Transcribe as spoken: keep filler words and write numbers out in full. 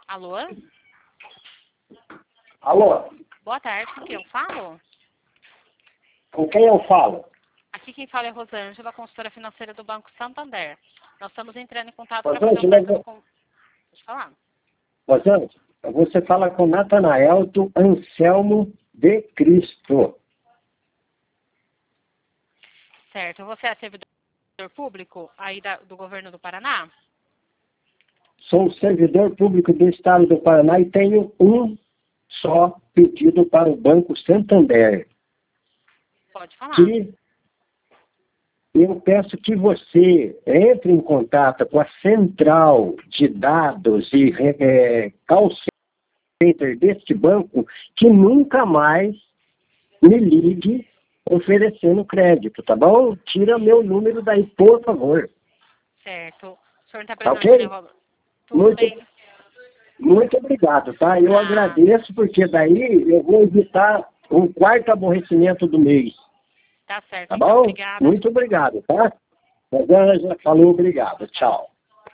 Alô? Alô? Boa tarde, com quem eu falo? Com quem eu falo? Aqui quem fala é Rosângela, consultora financeira do Banco Santander. Nós estamos entrando em contato para Rosângela, fazer um cartão com... Deixa eu falar. Rosângela, você fala com Natanael do Anselmo de Cristo. Certo. Você é servidor público aí da, do governo do Paraná? Sou servidor público do Estado do Paraná e tenho um só pedido para o Banco Santander. Pode falar. Que eu peço que você entre em contato com a central de dados e é, call center deste banco, que nunca mais me ligue oferecendo crédito, tá bom? Tira meu número daí, por favor. Certo. O senhor não está Tá presente, ok? né, Rob? Tudo Muito, bem. muito obrigado, tá? Eu Ah. agradeço, porque daí eu vou evitar um quarto aborrecimento do mês. Tá certo. Tá Então, bom? obrigada. Muito obrigado, tá? Rosângela, falou, obrigado. Tchau.